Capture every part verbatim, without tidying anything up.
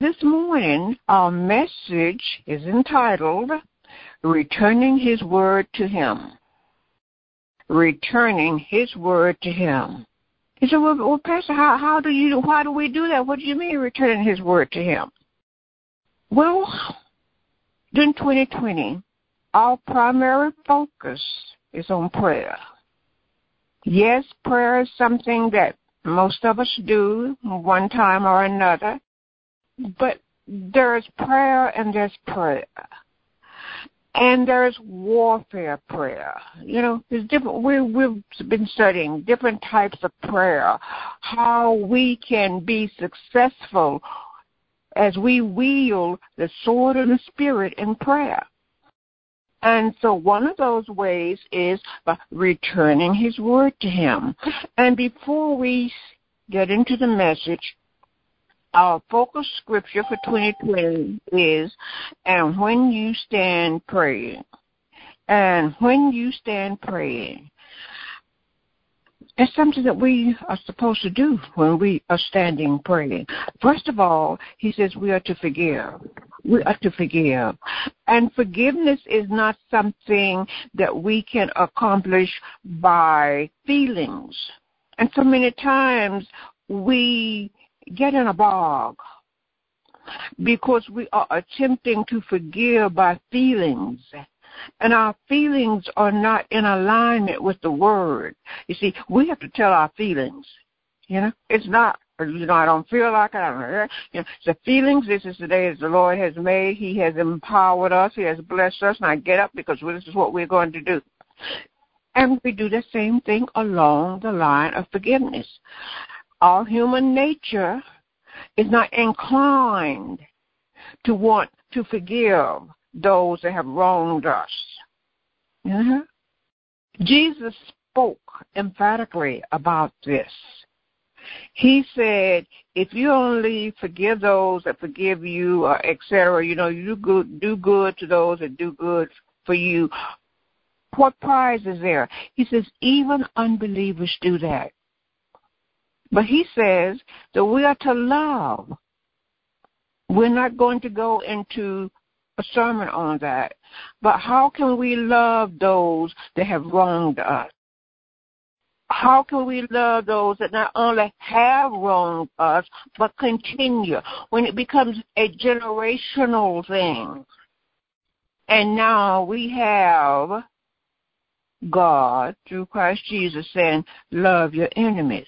This morning, our message is entitled, Returning His Word to Him. Returning His Word to Him. He said, well, well Pastor, how, how do you, why do we do that? What do you mean returning His Word to Him? Well, in twenty twenty, our primary focus is on prayer. Yes, prayer is something that most of us do one time or another, but there's prayer and there's prayer. And there's warfare prayer. You know, there's different, we, we've been studying different types of prayer, how we can be successful as we wield the sword of the Spirit in prayer. And so one of those ways is by returning His Word to Him. And before we get into the message, our focus scripture for twenty twenty is, and when you stand praying, and when you stand praying. It's something that we are supposed to do when we are standing praying. First of all, he says we are to forgive. We are to forgive. And forgiveness is not something that we can accomplish by feelings. And so many times we get in a bog because we are attempting to forgive by feelings. And our feelings are not in alignment with the Word. You see, we have to tell our feelings. You know, it's not, you know, I don't feel like it. I don't, you know, the feelings, this is the day that the Lord has made. He has empowered us. He has blessed us. And I get up because this is what we're going to do. And we do the same thing along the line of forgiveness. Our human nature is not inclined to want to forgive those that have wronged us. Mm-hmm. Jesus spoke emphatically about this. He said, if you only forgive those that forgive you, uh, et cetera, you know, you do good, do good to those that do good for you, what prize is there? He says, even unbelievers do that. But he says that we are to love. We're not going to go into a sermon on that. But how can we love those that have wronged us? How can we love those that not only have wronged us, but continue when it becomes a generational thing? And now we have God, through Christ Jesus, saying, love your enemies.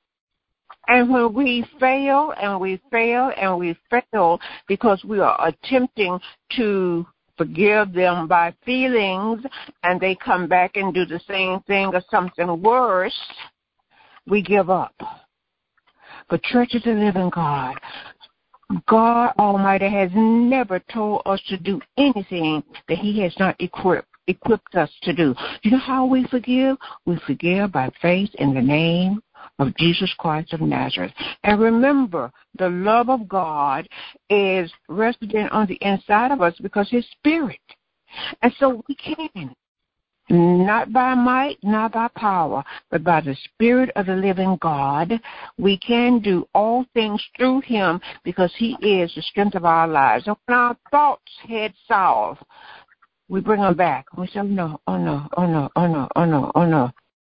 And when we fail and we fail and we fail because we are attempting to forgive them by feelings and they come back and do the same thing or something worse, we give up. But Church of the Living God, God Almighty has never told us to do anything that He has not equipped. equipped us to do. You know how we forgive? We forgive by faith in the name of Jesus Christ of Nazareth. And remember, the love of God is resident on the inside of us because His Spirit. And so we can, not by might, not by power, but by the Spirit of the living God, we can do all things through Him because He is the strength of our lives. And when our thoughts head south, we bring them back. We say, oh, no, oh, no, oh, no, oh, no, oh, no, oh, no.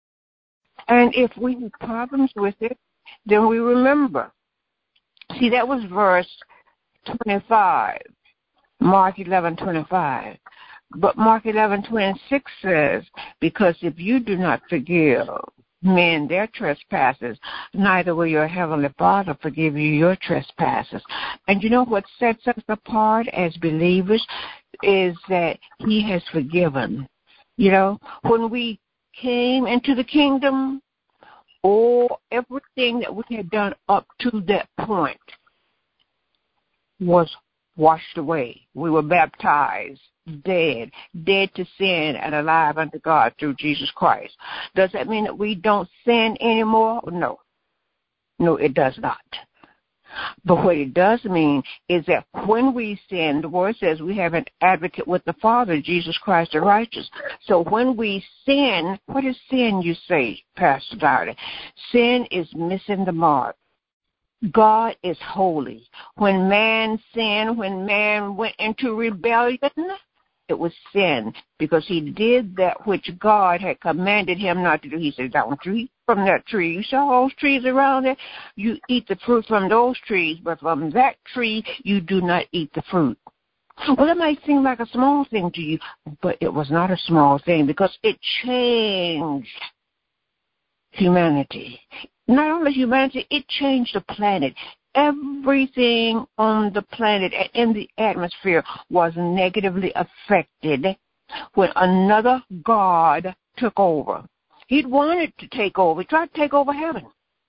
And if we have problems with it, then we remember. See, that was verse twenty-five, Mark eleven twenty-five. But Mark eleven twenty-six says, because if you do not forgive men their trespasses, neither will your heavenly Father forgive you your trespasses. And you know what sets us apart as believers is that He has forgiven. You know, when we came into the kingdom, all everything that we had done up to that point was washed away. We were baptized, dead, dead to sin and alive unto God through Jesus Christ. Does that mean that we don't sin anymore? No. No, it does not. But what it does mean is that when we sin, the Word says we have an advocate with the Father, Jesus Christ the righteous. So when we sin, what is sin, you say, Pastor Dowdy? Sin is missing the mark. God is holy. When man sinned, when man went into rebellion, it was sin because he did that which God had commanded him not to do. He said, don't eat from that tree. You saw those trees around there? You eat the fruit from those trees, but from that tree you do not eat the fruit. Well, it might seem like a small thing to you, but it was not a small thing because it changed humanity. Not only humanity, it changed the planet. Everything on the planet and in the atmosphere was negatively affected when another God took over. He'd wanted to take over. He tried to take over heaven.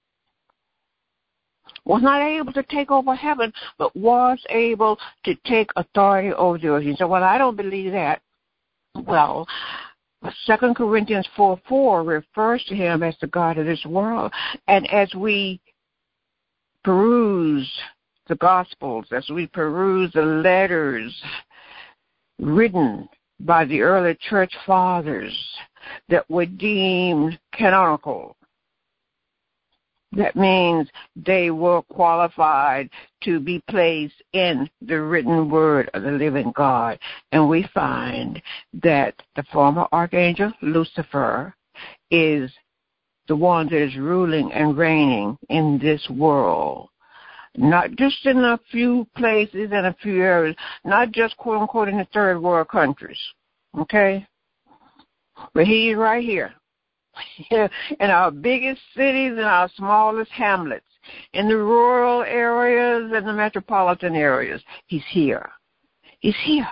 Was not able to take over heaven, but was able to take authority over the earth. You say, well, I don't believe that. Well, Second Corinthians four four refers to him as the God of this world. And as we peruse the Gospels, as we peruse the letters written by the early church fathers that were deemed canonical, that means they were qualified to be placed in the written word of the living God. And we find that the former archangel Lucifer is the one that is ruling and reigning in this world. Not just in a few places and a few areas, not just quote unquote in the third world countries. Okay? But he's right here. In our biggest cities and our smallest hamlets, in the rural areas and the metropolitan areas, he's here. He's here.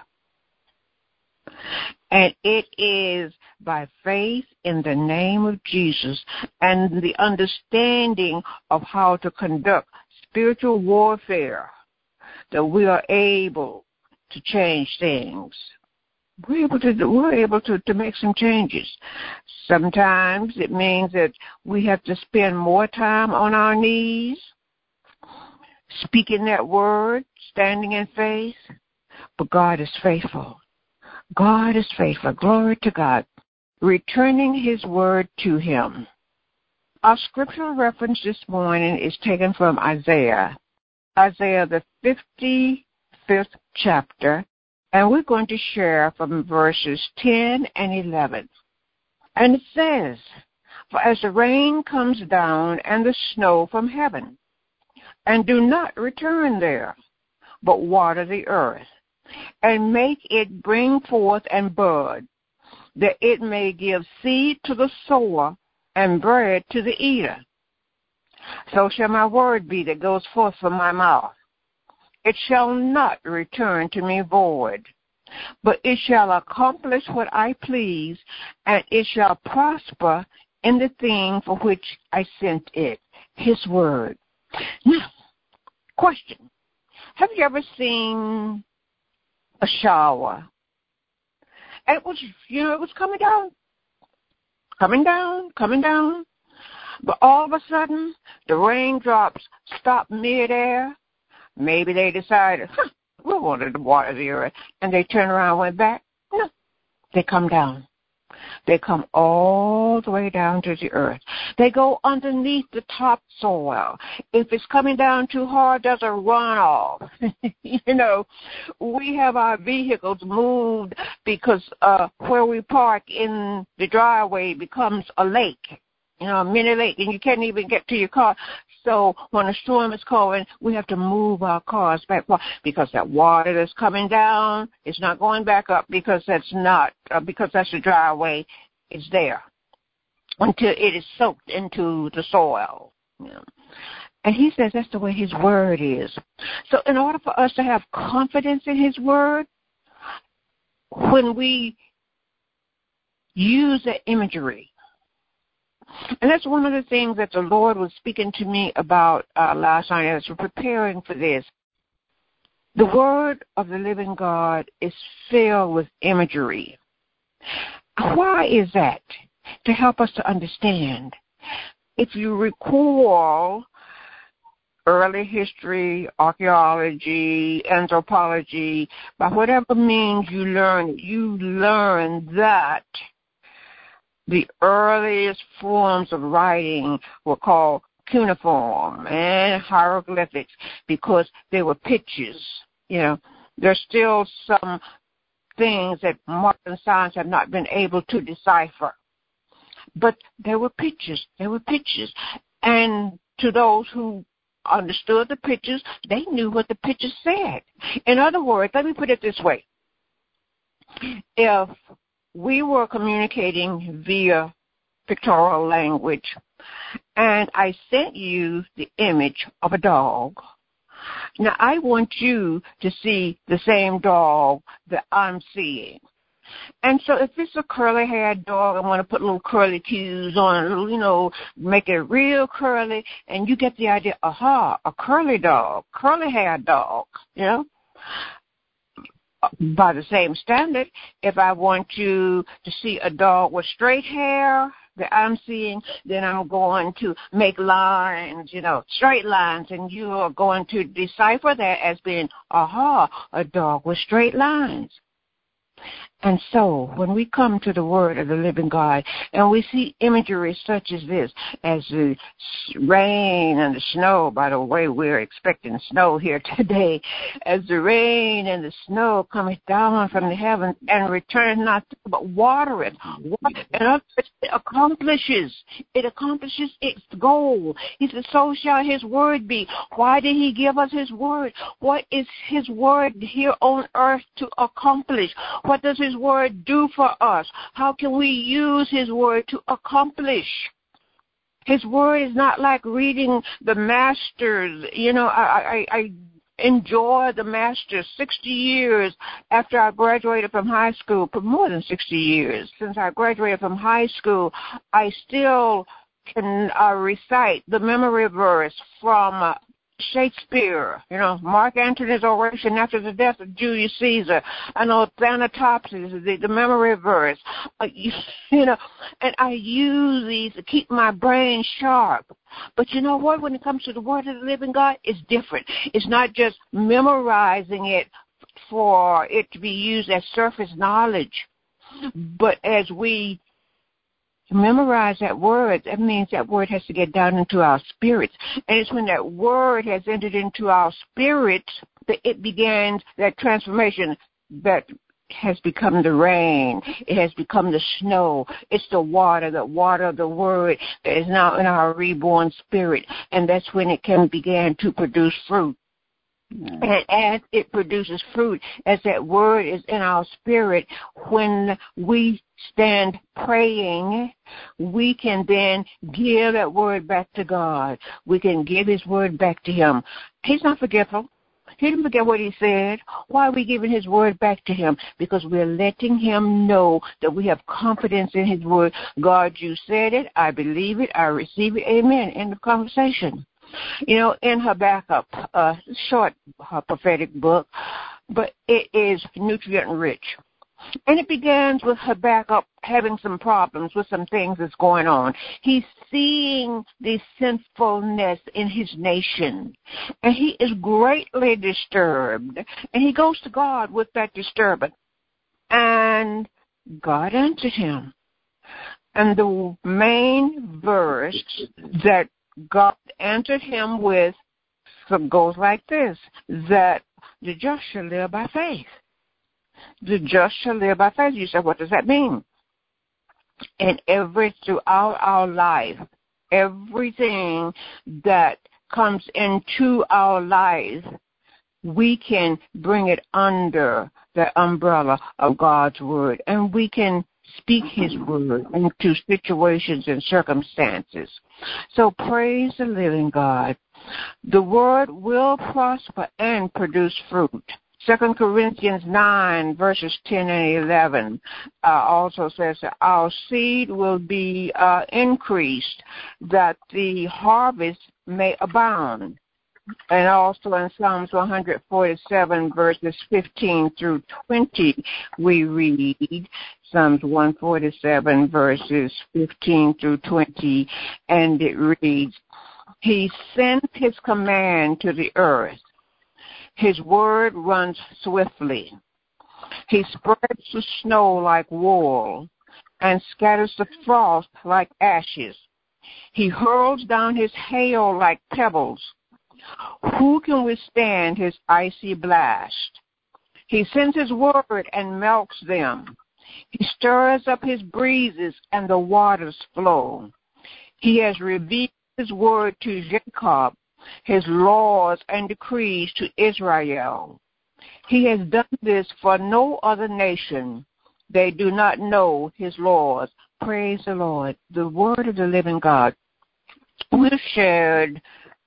And it is by faith in the name of Jesus and the understanding of how to conduct spiritual warfare that we are able to change things. We're able to we're able to, to make some changes. Sometimes it means that we have to spend more time on our knees, speaking that word, standing in faith. But God is faithful. God is faithful. Glory to God. Returning his word to him. Our scriptural reference this morning is taken from Isaiah. Isaiah, the fifty-fifth chapter. And we're going to share from verses ten and eleven. And it says, for as the rain comes down and the snow from heaven, and do not return there, but water the earth, and make it bring forth and bud, that it may give seed to the sower and bread to the eater. So shall my word be that goes forth from my mouth. It shall not return to me void, but it shall accomplish what I please, and it shall prosper in the thing for which I sent it, his word. Now, question. Have you ever seen a shower? And it was, you know, it was coming down, coming down, coming down. But all of a sudden, the raindrops stopped midair. Maybe they decided, huh, we wanted to water the earth. And they turn around and went back. No, they come down. They come all the way down to the earth. They go underneath the topsoil. If it's coming down too hard, there's a runoff. You know, we have our vehicles moved because uh, where we park in the driveway becomes a lake. You know, a mini lake, and you can't even get to your car. So when a storm is coming, we have to move our cars back because that water that's coming down is not going back up because that's not uh, because that's the driveway. It's there until it is soaked into the soil. You know. And he says that's the way his word is. So in order for us to have confidence in his word, when we use the imagery, and that's one of the things that the Lord was speaking to me about uh, last night as we're preparing for this. The word of the living God is filled with imagery. Why is that? To help us to understand. If you recall early history, archaeology, anthropology, by whatever means you learn, you learn that the earliest forms of writing were called cuneiform and hieroglyphics because they were pictures. You know, there's still some things that modern science have not been able to decipher. But there were pictures. There were pictures. And to those who understood the pictures, they knew what the pictures said. In other words, let me put it this way. If we were communicating via pictorial language and I sent you the image of a dog, now I want you to see the same dog that I'm seeing. And so if it's a curly-haired dog, I want to put little curly cues on it, you know, make it real curly, and you get the idea, aha, a curly dog, curly-haired dog, you know. By the same standard, if I want you to see a dog with straight hair that I'm seeing, then I'm going to make lines, you know, straight lines, and you are going to decipher that as being, aha, a dog with straight lines. And so when we come to the word of the living God and we see imagery such as this, as the rain and the snow, by the way, we're expecting snow here today, as the rain and the snow cometh down from the heavens and return not but watereth. And it accomplishes, it accomplishes its goal. He said, so shall his word be. Why did he give us his word? What is his word here on earth to accomplish? What does his word do for us? How can we use his word to accomplish? His word is not like reading the Masters. You know, I, I, I enjoy the Masters sixty years after I graduated from high school, for more than sixty years. Since I graduated from high school, I still can uh, recite the memory verse from uh, Shakespeare, you know, Mark Antony's oration after the death of Julius Caesar. I know Thanatopsis, the, the memory verse, uh, you, you know, and I use these to keep my brain sharp. But you know what? When it comes to the word of the living God, it's different. It's not just memorizing it for it to be used as surface knowledge, but as we memorize that word, that means that word has to get down into our spirits. And it's when that word has entered into our spirits that it begins that transformation that has become the rain. It has become the snow. It's the water, the water of the word that is now in our reborn spirit. And that's when it can begin to produce fruit. And as it produces fruit, as that word is in our spirit, when we stand praying, we can then give that word back to God. We can give his word back to him. He's not forgetful. He didn't forget what he said. Why are we giving his word back to him? Because we're letting him know that we have confidence in his word. God, you said it. I believe it. I receive it. Amen. End of conversation. You know, in Habakkuk, a short uh, prophetic book, but it is nutrient-rich. And it begins with Habakkuk having some problems with some things that's going on. He's seeing the sinfulness in his nation, and he is greatly disturbed. And he goes to God with that disturbance, and God answered him. And the main verse that God answered him with so goes like this, that the just shall live by faith. The just shall live by faith. You said, what does that mean? And every, throughout our life, everything that comes into our life, we can bring it under the umbrella of God's word. And we can speak his word into situations and circumstances. So praise the living God. The word will prosper and produce fruit. Second Corinthians nine, verses ten and eleven uh, also says that our seed will be uh, increased, that the harvest may abound. And also in Psalms one forty-seven, verses fifteen through twenty, we read Psalms one forty-seven, verses fifteen through twenty, and it reads, he sent his command to the earth. His word runs swiftly. He spreads the snow like wool and scatters the frost like ashes. He hurls down his hail like pebbles. Who can withstand his icy blast? He sends his word and melts them. He stirs up his breezes and the waters flow. He has revealed his word to Jacob, his laws and decrees to Israel. He has done this for no other nation. They do not know his laws. Praise the Lord. The word of the living God. We've shared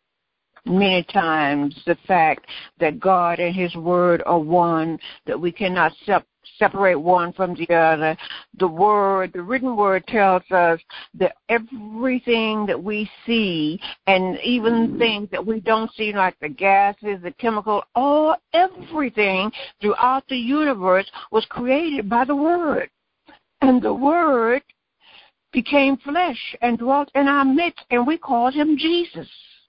many times the fact that God and his word are one, that we cannot sep- separate one from the other. The word, the written word tells us that everything that we see, and even things that we don't see, like the gases, the chemical, all, everything throughout the universe was created by the word. And the word became flesh and dwelt in our midst, and we called him Jesus.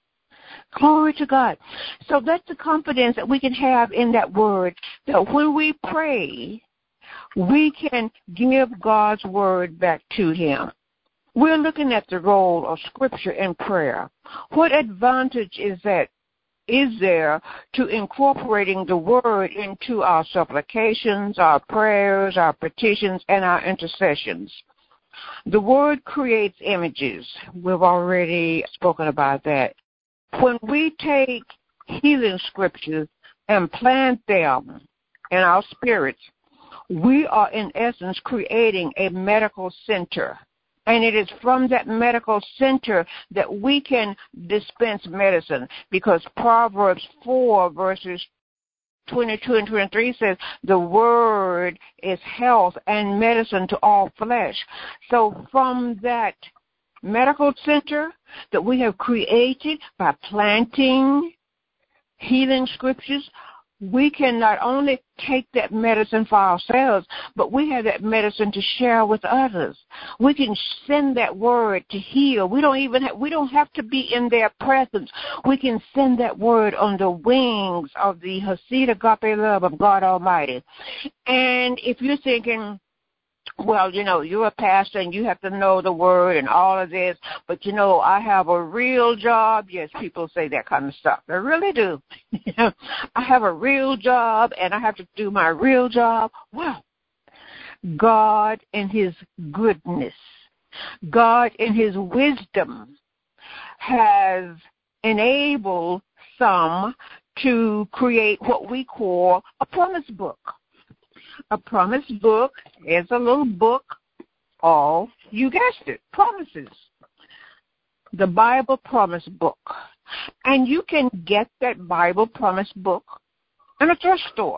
Glory to God. So that's the confidence that we can have in that word, that when we pray, we can give God's word back to him. We're looking at the role of Scripture in prayer. What advantage is that, is there to incorporating the word into our supplications, our prayers, our petitions, and our intercessions? The word creates images. We've already spoken about that. When we take healing scriptures and plant them in our spirits, we are in essence creating a medical center. And it is from that medical center that we can dispense medicine, because Proverbs four verses twenty-two and twenty-three says the word is health and medicine to all flesh. So from that medical center that we have created by planting healing scriptures, we can not only take that medicine for ourselves, but we have that medicine to share with others. We can send that word to heal. We don't even have, we don't have to be in their presence. We can send that word on the wings of the Hesed Agape love of God Almighty. And if you're thinking, well, you know, you're a pastor and you have to know the word and all of this, but, you know, I have a real job. Yes, people say that kind of stuff. They really do. I have a real job and I have to do my real job. Well, God in his goodness, God in his wisdom has enabled some to create what we call a promise book. A promise book is a little book of, you guessed it, promises. The Bible promise book. And you can get that Bible promise book in a thrift store.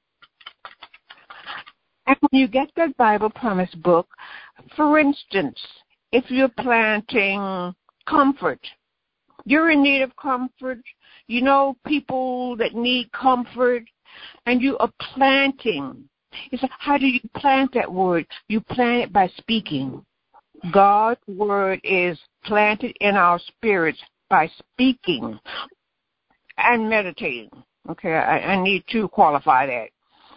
And when you get that Bible promise book, for instance, if you're planting comfort, you're in need of comfort, you know people that need comfort, and you are planting. It's like, how do you plant that word? You plant it by speaking. God's word is planted in our spirits by speaking and meditating. Okay, I, I need to qualify that.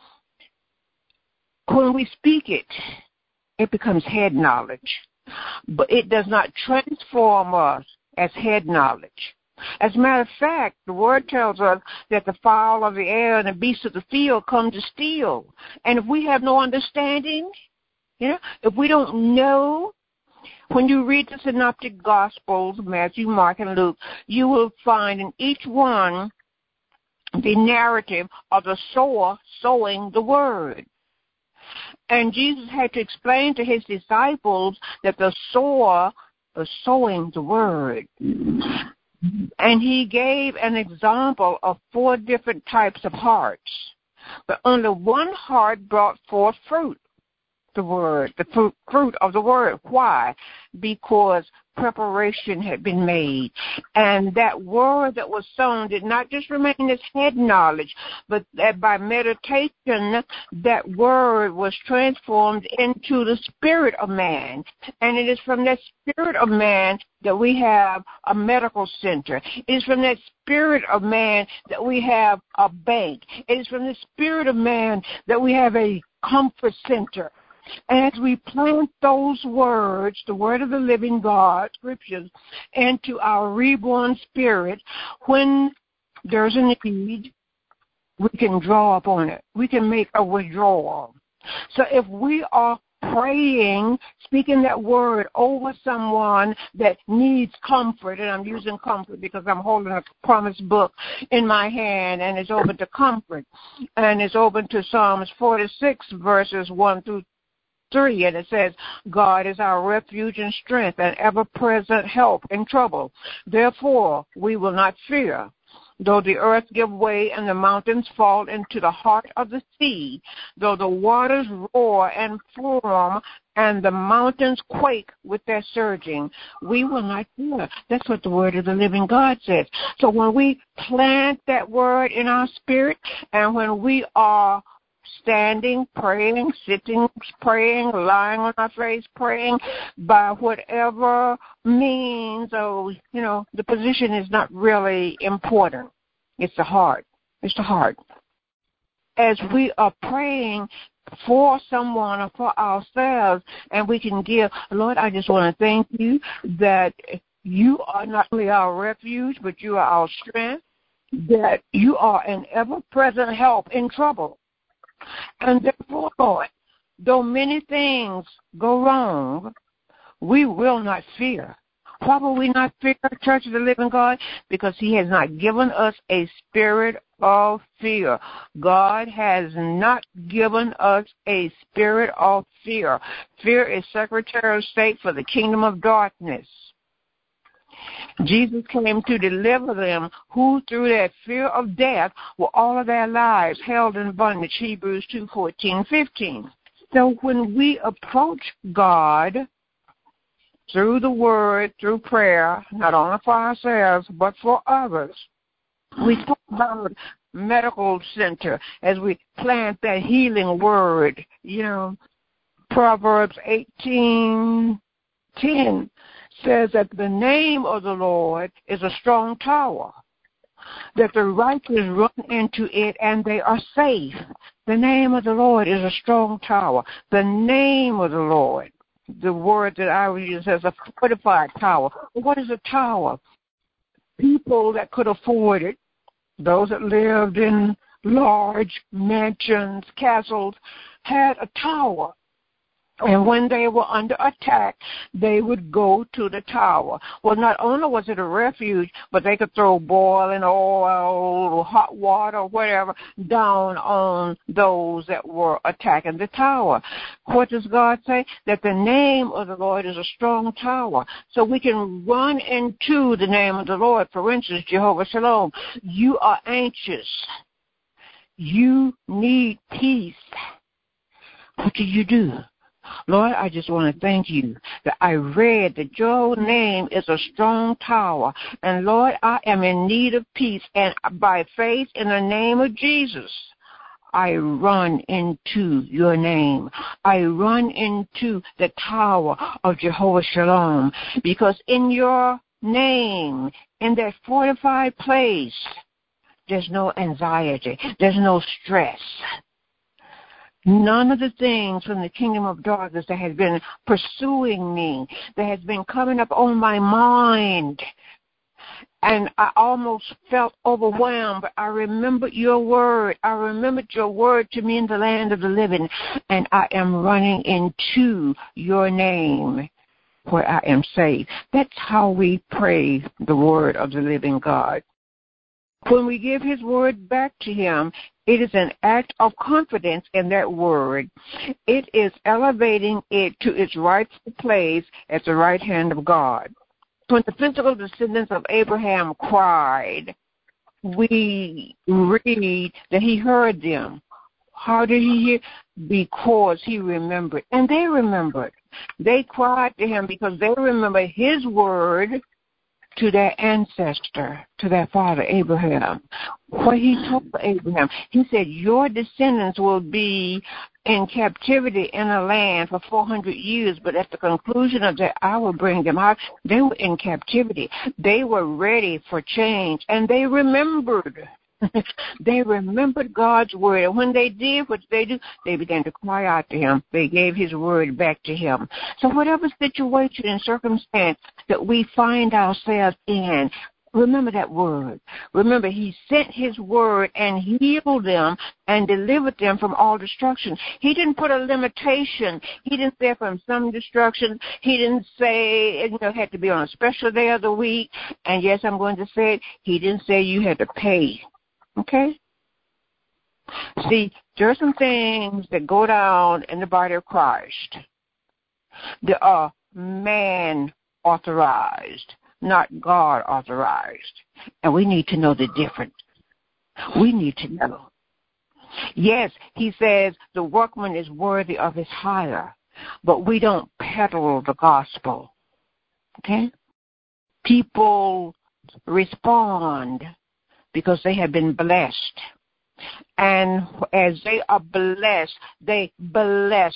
When we speak it, it becomes head knowledge. But it does not transform us as head knowledge. As a matter of fact, the word tells us that the fowl of the air and the beasts of the field come to steal. And if we have no understanding, you know, if we don't know, when you read the synoptic gospels, Matthew, Mark, and Luke, you will find in each one the narrative of the sower sowing the word. And Jesus had to explain to his disciples that the sower was sowing the word. And he gave an example of four different types of hearts. But only one heart brought forth fruit, the word, the fruit, fruit of the word. Why? Because preparation had been made. And that word that was sown did not just remain as head knowledge, but that by meditation, that word was transformed into the spirit of man. And it is from that spirit of man that we have a medical center. It is from that spirit of man that we have a bank. It is from the spirit of man that we have a comfort center. And as we plant those words, the word of the living God, scriptures, into our reborn spirit, when there's a need, we can draw upon it. We can make a withdrawal. So if we are praying, speaking that word over someone that needs comfort, and I'm using comfort because I'm holding a promise book in my hand, and it's open to comfort, and it's open to Psalms forty-six, verses one through three, and it says, God is our refuge and strength and ever-present help in trouble. Therefore, we will not fear. Though the earth give way and the mountains fall into the heart of the sea, though the waters roar and foam and the mountains quake with their surging, we will not fear. That's what the word of the living God says. So when we plant that word in our spirit, and when we are standing, praying, sitting, praying, lying on our face, praying, by whatever means, or, you know, the position is not really important. It's the heart. It's the heart. As we are praying for someone or for ourselves, and we can give, Lord, I just want to thank you that you are not only our refuge, but you are our strength, that you are an ever-present help in trouble. And therefore, Lord, though many things go wrong, we will not fear. Why will we not fear, Church of the Living God? Because he has not given us a spirit of fear. God has not given us a spirit of fear. Fear is Secretary of State for the kingdom of darkness. Jesus came to deliver them who through that fear of death were all of their lives held in bondage, Hebrews two fourteen fifteen. So when we approach God through the word, through prayer, not only for ourselves but for others, we talk about medical center as we plant that healing word. You know, Proverbs eighteen ten says that the name of the Lord is a strong tower, that the righteous run into it and they are safe. The name of the Lord is a strong tower. The name of the Lord, the word that I would use as a fortified tower. What is a tower? People that could afford it, those that lived in large mansions, castles, had a tower. And when they were under attack, they would go to the tower. Well, not only was it a refuge, but they could throw boiling oil or hot water or whatever down on those that were attacking the tower. What does God say? That the name of the Lord is a strong tower. So we can run into the name of the Lord. For instance, Jehovah Shalom. You are anxious. You need peace. What do you do? Lord, I just want to thank you that I read that your name is a strong tower. And, Lord, I am in need of peace. And by faith in the name of Jesus, I run into your name. I run into the tower of Jehovah Shalom. Because in your name, in that fortified place, there's no anxiety. There's no stress. None of the things from the kingdom of darkness that has been pursuing me, that has been coming up on my mind, and I almost felt overwhelmed, but I remembered your word. I remembered your word to me in the land of the living, and I am running into your name where I am safe. That's how we pray the word of the living God. When we give his word back to him, it is an act of confidence in that word. It is elevating it to its rightful place at the right hand of God. When the physical descendants of Abraham cried, we read that he heard them. How did he hear? Because he remembered. And they remembered. They cried to him because they remember his word to their ancestor, to their father Abraham. What he told Abraham, he said, your descendants will be in captivity in a land for four hundred years, but at the conclusion of that, I will bring them out. They were in captivity. They were ready for change, and they remembered. They remembered God's word. And when they did, what they do? They began to cry out to him. They gave his word back to him. So whatever situation and circumstance that we find ourselves in, remember that word. Remember, he sent his word and healed them and delivered them from all destruction. He didn't put a limitation. He didn't say from some destruction. He didn't say it, you know, had to be on a special day of the week. And yes, I'm going to say it. He didn't say you had to pay. Okay? See, there are some things that go down in the body of Christ that are man authorized, not God authorized. And we need to know the difference. We need to know. Yes, he says the workman is worthy of his hire, but we don't peddle the gospel. Okay? People respond because they have been blessed. And as they are blessed, they bless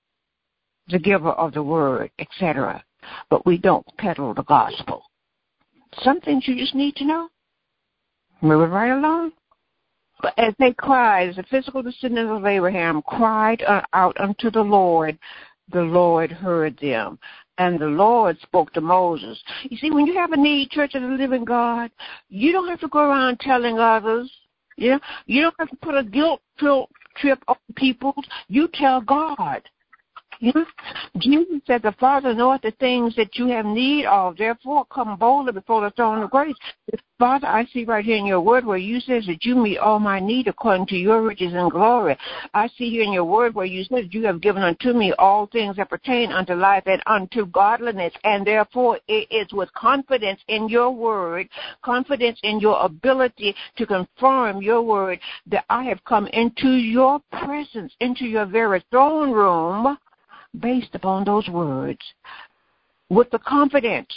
the giver of the word, et cetera. But we don't peddle the gospel. Some things you just need to know. Moving right along. But as they cried, as the physical descendants of Abraham cried out unto the Lord, the Lord heard them. And the Lord spoke to Moses. You see, when you have a need, Church of the Living God, you don't have to go around telling others. You know, you don't have to put a guilt trip on people. You tell God. You know, Jesus said, the Father knoweth the things that you have need of. Therefore, come boldly before the throne of grace. Father, I see right here in your word where you says that you meet all my need according to your riches and glory. I see here in your word where you said you have given unto me all things that pertain unto life and unto godliness. And therefore, it is with confidence in your word, confidence in your ability to confirm your word that I have come into your presence, into your very throne room, based upon those words, with the confidence,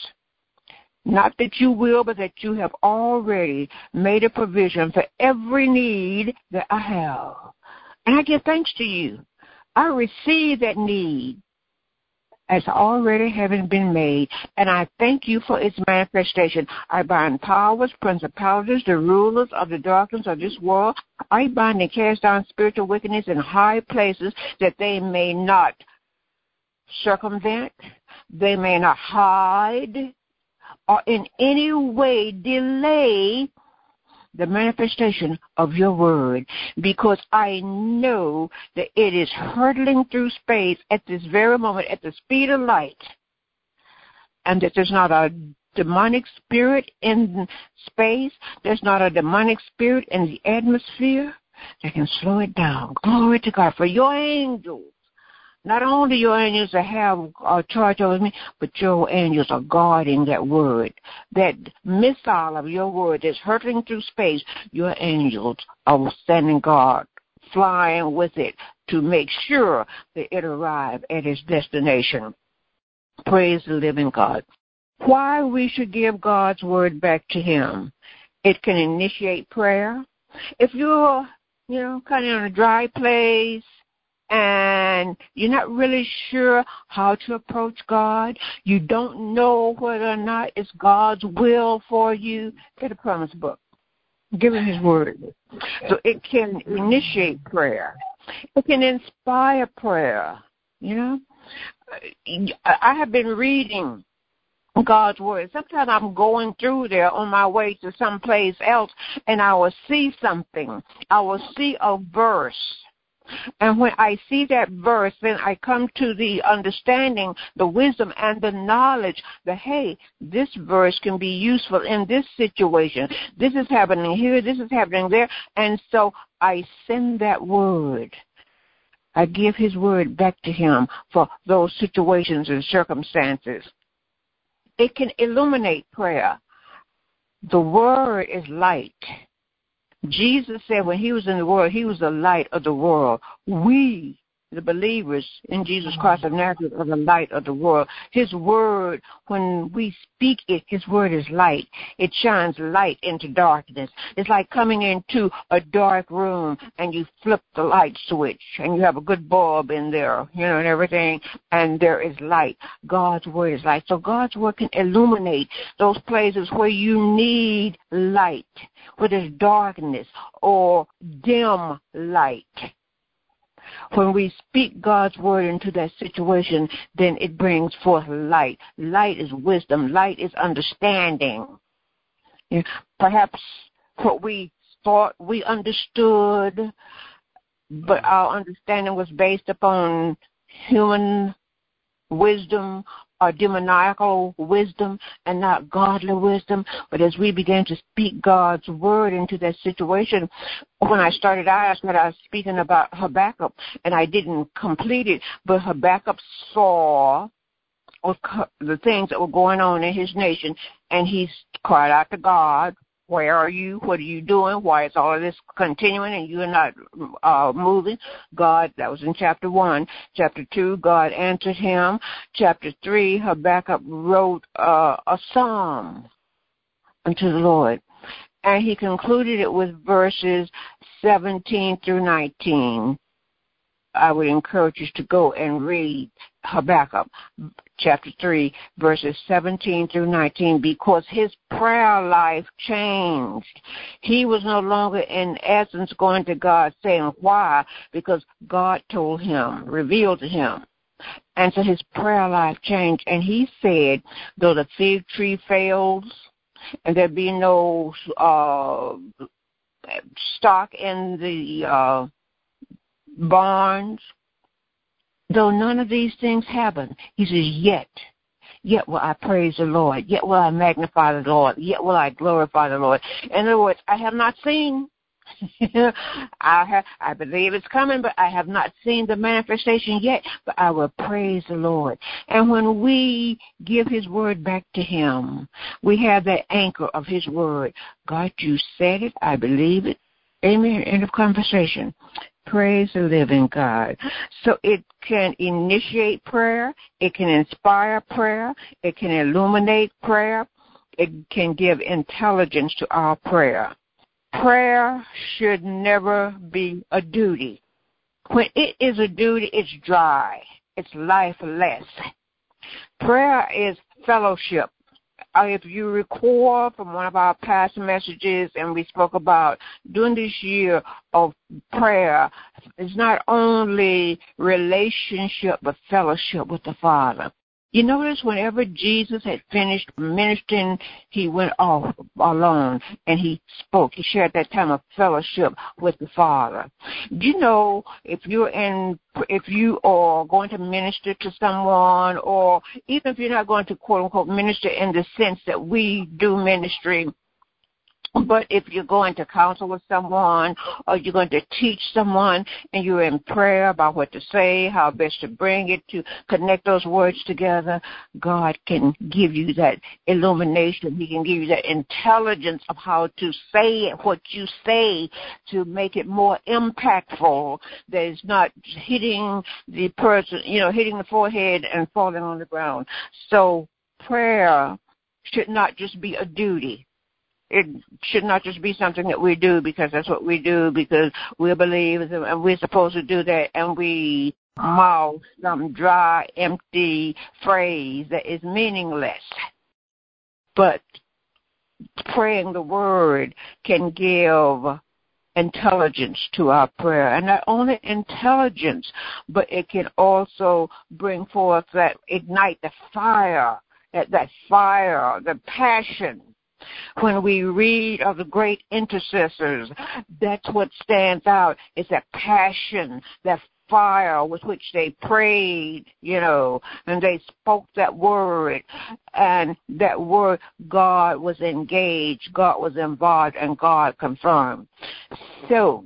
not that you will, but that you have already made a provision for every need that I have. And I give thanks to you. I receive that need as already having been made, and I thank you for its manifestation. I bind powers, principalities, the rulers of the darkness of this world. I bind and cast down spiritual wickedness in high places that they may not circumvent, they may not hide, or in any way delay the manifestation of your word, because I know that it is hurtling through space at this very moment at the speed of light, and that there's not a demonic spirit in space, there's not a demonic spirit in the atmosphere that can slow it down. Glory to God. For your angels, not only your angels that have uh, charge over me, but your angels are guarding that word. That missile of your word that's hurtling through space, your angels are standing guard, flying with it to make sure that it arrives at its destination. Praise the living God. Why we should give God's word back to him. It can initiate prayer. If you're, you know, kind of in a dry place, and you're not really sure how to approach God, you don't know whether or not it's God's will for you, get a promise book. Give him his word. So it can initiate prayer. It can inspire prayer, you know. I have been reading God's word. Sometimes I'm going through there on my way to someplace else, and I will see something. I will see a verse. And when I see that verse, then I come to the understanding, the wisdom, and the knowledge that, hey, this verse can be useful in this situation. This is happening here. This is happening there. And so I send that word. I give his word back to him for those situations and circumstances. It can illuminate prayer. The word is light. Jesus said when he was in the world, he was the light of the world. We the believers in Jesus Christ of Nazareth are the light of the world. His word, when we speak it, his word is light. It shines light into darkness. It's like coming into a dark room and you flip the light switch and you have a good bulb in there, you know, and everything, and there is light. God's word is light. So God's word can illuminate those places where you need light, where there's darkness or dim light. When we speak God's word into that situation, then it brings forth light. Light is wisdom. Light is understanding. You know, perhaps what we thought we understood, but our understanding was based upon human wisdom or demoniacal wisdom and not godly wisdom. But as we began to speak God's word into that situation, when I started out, I said I was speaking about Habakkuk, and I didn't complete it, but Habakkuk saw the things that were going on in his nation, and he cried out to God, where are you? What are you doing? Why is all of this continuing and you're not uh, moving? God, that was in chapter one. Chapter two, God answered him. Chapter three, Habakkuk wrote uh, a psalm unto the Lord. And he concluded it with verses seventeen through nineteen. I would encourage you to go and read Habakkuk chapter three, verses seventeen through nineteen, because his prayer life changed. He was no longer, in essence, going to God saying, why? Because God told him, revealed to him. And so his prayer life changed. And he said, though the fig tree fails and there be no uh, stock in the uh, barns, though none of these things happen, he says, yet, yet will I praise the Lord, yet will I magnify the Lord, yet will I glorify the Lord. In other words, I have not seen, I have, I believe it's coming, but I have not seen the manifestation yet, but I will praise the Lord. And when we give his word back to him, we have that anchor of his word. God, you said it, I believe it. Amen. End of conversation. Praise the living God. So it can initiate prayer. It can inspire prayer. It can illuminate prayer. It can give intelligence to our prayer. Prayer should never be a duty. When it is a duty, it's dry. It's lifeless. Prayer is fellowship. Uh, if you recall from one of our past messages, and we spoke about during this year of prayer, it's not only relationship but fellowship with the Father. You notice whenever Jesus had finished ministering, he went off alone and he spoke. He shared that time of fellowship with the Father. Do you know, if you're in, if you are going to minister to someone, or even if you're not going to quote unquote minister in the sense that we do ministry, but if you're going to counsel with someone or you're going to teach someone and you're in prayer about what to say, how best to bring it, to connect those words together, God can give you that illumination. He can give you that intelligence of how to say it, what you say, to make it more impactful. That it's not hitting the person, you know, hitting the forehead and falling on the ground. So prayer should not just be a duty. It should not just be something that we do because that's what we do, because we're believers and we're supposed to do that, and we mouth some dry, empty phrase that is meaningless. But praying the word can give intelligence to our prayer. And not only intelligence, but it can also bring forth that, ignite the fire, that, that fire, the passion. When we read of the great intercessors, that's what stands out. It's that passion, that fire with which they prayed, you know, and they spoke that word. And that word, God was engaged, God was involved, and God confirmed. So,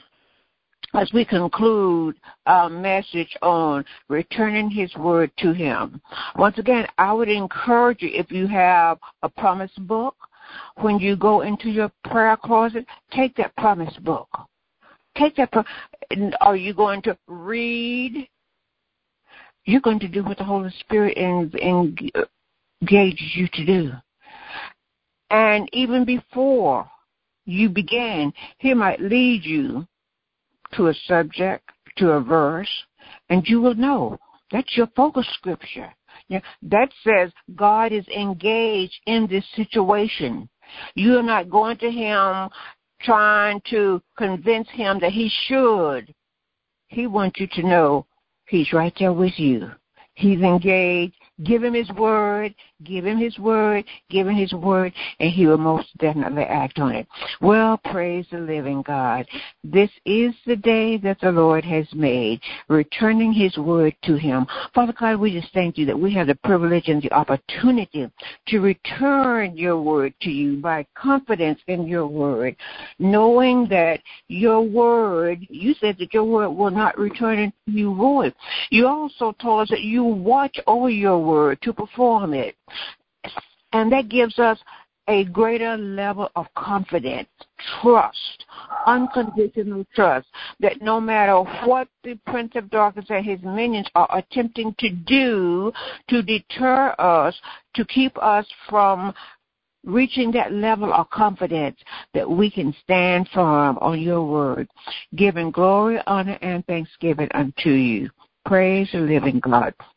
as we conclude our message on returning his word to him, once again, I would encourage you, if you have a promise book, when you go into your prayer closet, take that promise book Take that. Are you going to read? You're going to do what the Holy Spirit engages you to do. And even before you begin, He might lead you to a subject, to a verse, and you will know that's your focus scripture. Yeah, that says God is engaged in this situation. You're not going to Him trying to convince Him that He should. He wants you to know He's right there with you. He's engaged. Give Him His word. Give Him His word. Give Him His word, and He will most definitely act on it. Well, praise the living God. This is the day that the Lord has made, returning His word to Him. Father God, we just thank You that we have the privilege and the opportunity to return Your word to You by confidence in Your word, knowing that Your word, You said that Your word will not return unto You void. You also told us that You watch over Your word to perform it. And that gives us a greater level of confidence, trust, unconditional trust, that no matter what the Prince of Darkness and his minions are attempting to do to deter us, to keep us from reaching that level of confidence, that we can stand firm on Your word, giving glory, honor, and thanksgiving unto You. Praise the living God.